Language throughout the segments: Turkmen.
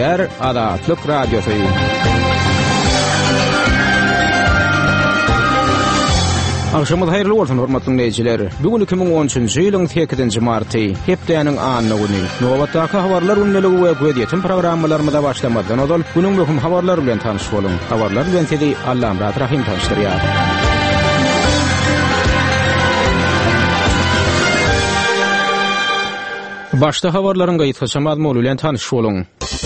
dinleýär Azatlyk Radiosu. Akşamda hayırlı olsun hormatly dinleyijiler. Bugün 2013-nji ýylyň 8-nji marty, hepdeniň anyny güni. Nowatdaky habarlar unneligi we gödýetim programmalarymyza başlamadan öňe günüň möhüm habarlary bilen tanyş boluň. Habarlar bilen tedi Allaham rahim tanışdyrýar. Başda habarlaryň gaýtgaça mazmuny bilen tanyş boluň.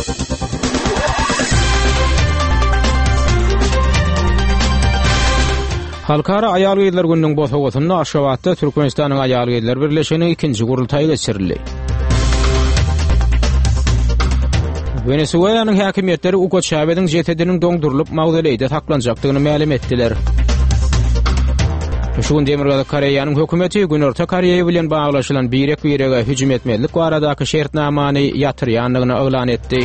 Halkara Aýal Gyýdylar gününiň boşawatyny Aşgabatda Türkmenistanyň Aýal Gyýdylar Birleşiginiň 2-nji gurultaýy geçirildi. Venezuelanyň häkimetleri Hugo Chávez'iň JTD'niň doňdurulyp mawzeleýde saklanjakdygyny ma'lum etdiler. Şuň Demirgada Koreýanyň hökümeti Günorta Koreýa bilen baglaşylan birek-birege hüjüm etmezlik baradaky şertnamany ýatyrýanlygyny elan etdi.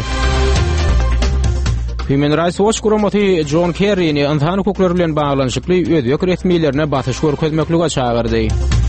Human Rights Watch guramaty John Kerry'ni insan hukuklary bilen baglanşykly ödüýek resmiýetlerine batyş görkezmeklige çağırdy.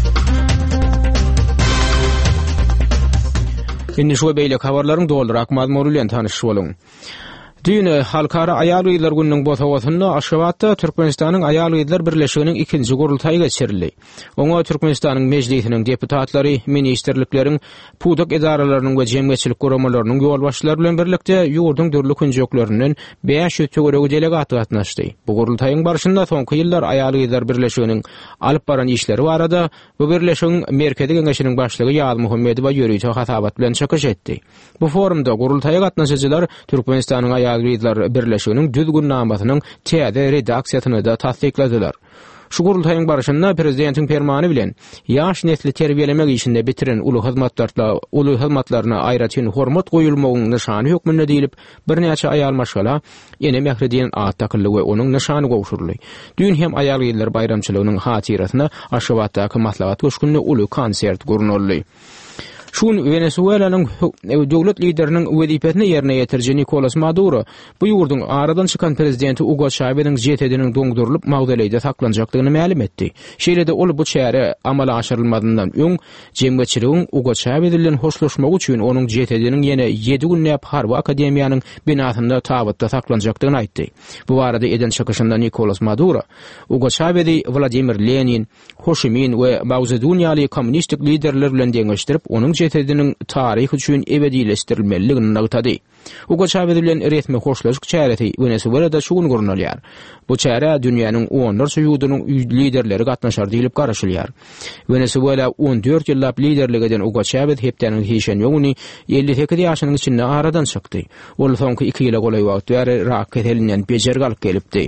Indi şu beýle habarlaryň doldurak mazmuny bilen tanyş boluň. Dün Halkara Aýal Gyýdylar gününiň boşawatyny Aşgabatda Türkmenistanyň Aýal Gyýdylar Birleşiginiň 2-nji gurultaýy geçirildi. Oňa Türkmenistanyň mejlisiniň deputatlary, ministrlikleriň, pudak edaralarynyň we jemgyýetçilik guramalarynyň ýol başçylary bilen birlikde ýurduň dürli künjekleriniň 500 töweregi delegaty gatnaşdy. Bu gurultaýyň barşynda soňky ýyllar Aýal Gyýdylar Birleşiginiň alyp baran işleri barada bu birleşigiň merkezi geňeşiniň başlygy Ýaly Muhammedowa ýöreýi hatabat bilen çykyş etdi. Bu forumda gurultaýa gatnaşyjylar Türkmenistanyň Aýal Gyýdylar Birleşiginiň düzgün namatynyň täze redaksiýasyny da tasdikladiler. Şu gurultaýyň barşynda prezidentiň fermany bilen ýaş nesli terbiyelemek işinde bitiren uly hyzmatlaryna aýratyn hormat goýulmagyň nyşany hökmünde diýilip birnäçe aýal maşgala ene Mehridiýen at takylly we onuň nyşany gowşurly. Dün hem Aýal Gyýdylar bayramçylygynyň hatirasyna Aşgabatdaky maslahat köşkünde uly konsert gurnuldy. Şun Venezuelanyň döwlet lideriniň wezipetini ýerine ýetirjä Nicolas Maduro bu ýurdun aradan çykan prezidenti Hugo Chávez'iň JTD'niň doňdurulyp mawzeleýde saklanjakdygyny ma'lum etdi. Şeýlede ol bu çäre amala aşyrylmadyndan öň jemgyýetçiligiň Hugo Chávez bilen hoşlaşmak üçin onuň JTD'niň ýene 7 günläp Harby Akademiýanyň binasynda tabatda saklanjakdygyny aýtdy. Bu barada eden çykyşynda Nicolas Maduro Hugo Chávez'i Vladimir Lenin, Ho Chi Minh we Mao Zedong ýaly kommunistik liderler bilen deňeşdirip onuň JTD'niň taryhy üçin ebedileşdirilmeligini nagtady. Hugo Chávez bilen resmi hoşlaşyk çäreti Venezuelada şugun gurnalýar. Bu çäre dünýäniň 10 ýurdunyň liderleri gatnaşar diýilip garaşylýar. Venezuela 14 ýyllap liderlik eden Hugo Chávez hepdeniň hiçen ýöňüni 58 ýaşynyň içinde aradan çykdy. Ol soňky 2 ýyla golay wagt bäri rak ketelinden bejer galyp gelipdi.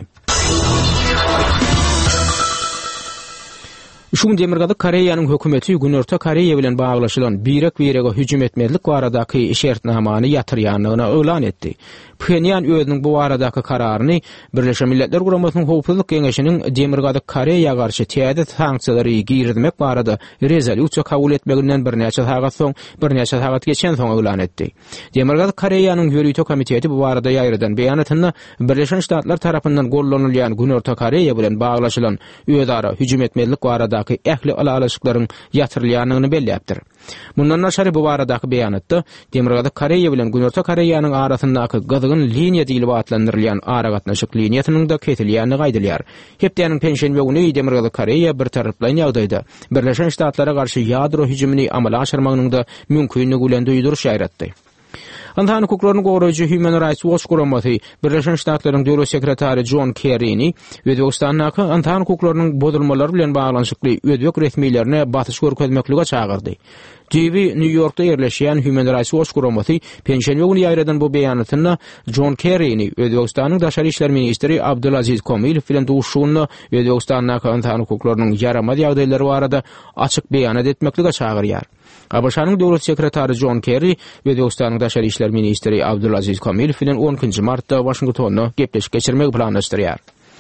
Şuň Demirgada Koreýanyň hökümeti Günorta Koreýa bilen baglaşylan birek-birege hüjüm etmezlik baradaky şertnamany ýatyrýanlygyny elan etdi. Pjönýan özüniň bu baradaky kararyny Birleşen Milletler Guramatynyň Howpsuzlyk Geňeşiniň Demirgada Koreýa garşy täze sanksiýalary girdirmek barada rezolýusiýa kabul etmeginden birnäçe sagat geçen soň elan etdi. Demirgada Koreýanyň ýöreýi komiteti bu barada ýaýrydan beýanatyny Birleşen Ştatlar tarapyndan gollanylýan Günorta Koreýa bilen baglaşylan özara hüjüm etmezlik barada ähli alalaşyklaryň ýatyrylýanlygyny belläpdir. Mundan naşary bu baradaky beýanatda Demirgada Koreýa bilen Günorta Koreýanyň arasyndaky gyzgyn liniýa diýilip atlandyrylýan ara gatnaşyk liniýasynyň da ketilýäni gaýdylýar. Hepdeniň penşenbe güni Demirgada Koreýa bir taraplan ýagdaýda Birleşen Ştatlara garşy ýadro hüjümini amala aşyrmagynyň da mümkinligi bilen duýduryş ýaratdy. Insan hukuklaryny goraýjy Human Rights Watch guramaty Birleşen Ştatlaryň döwlet sekretary John Kerry'ni Özbegistanyň insan hukuklarynyň bozulmalary bilen baglanşykly ödüýek resmiýetlerine batyş görkezmeklige çağırdy. New York'ta yerleşen Human Rights Watch guramaty penşenbe güni ýaýradan bu beýanatyny John Kerry'ni Özbegistanyň daşary işler ministri Abdulaziz Komilov bilen duşugyny Özbegistanyň insan hukuklarynyň ýaramaz ýagdaýlary barada açyk beýan etmeklige çağırýar. Abaşanyň döwlet sekretary John Kerry we Özbegistanyň daşary işler ministri Abdulaziz Komilov bilen 10-njy martda Washingtonna gepleşik geçirmek planlaşdyrýar.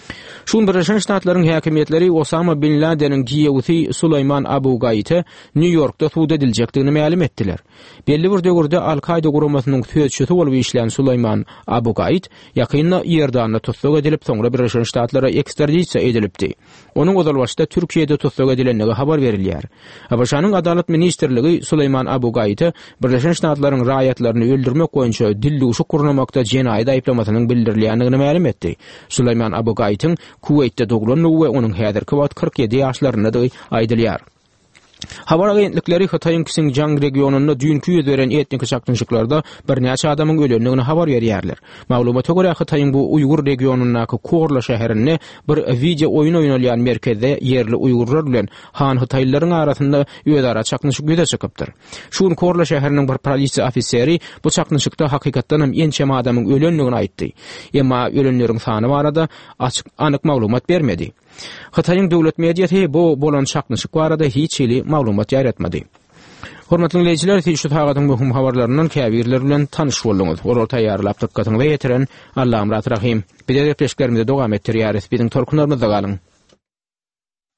Şun Birleşen Ştatlaryň häkimetleri Osama bin Laden'in giýewsi Suleyman Abu Gait'e New York'da tutup ediljekdigini ma'lum etdiler. Belli bir döwürde Al-Qaida guramasynyň tüýetçisi bolup işleýän Suleyman Abu Gait ýakynda Ýerdanda tutsak edilip soňra Birleşen Ştatlara ekstradisiýa edilipdi. Onuň ozalbaşda Türkiýede tutsak edilendigi habar berilýär. Habaşanyň adalet ministrligi Suleyman Abu Gait'e Birleşen Ştatlaryň raýatlaryny öldürmek boýunça dilluşy kurnamakda jenaýat aýplamasynyň bildirilýändigini ma'lum etdi. Suleyman Abu Gait'in Kuweyt'te dogulanyny we onuň häzirki wagt 47 ýaşlarynda aýdylýar. Habar agentlikleri Xitayň Xinjiang regionunda dünkü ýüz beren etnik çakdynşyklarda bir näçe adamyň ölendigini habar berýärler. Maglumata görä Xitayň bu Uýgur regionundaky Korla şäherini bir video oýun oýnalýan merkezde yerli Uýgurlar bilen Han Xitaylylaryň arasynda ýödara çakdynşyk ýüze çykypdyr. Şuň Korla şäheriniň bir polisiýa ofiseri bu çakdynşykda hakykatdan hem ençem adamyň ölendigini aýtdy. Emma ölenleriň sany barada açyk anyk maglumat bermedi. Xitayň döwlet mediýasy bu bolan çakdynşyk barada hiç hili maglumat ýaratmady. Hormatly dinleýijiler, şu tagatyň möhüm habarlaryndan käbirler bilen tanyş bolduňyz. Ol taýýarlap dikkatiňizi ýetiren Allahym rahim. Bize de peşkerimizde dowam etdirýäris. Biziň torkunlarymyzda galyň.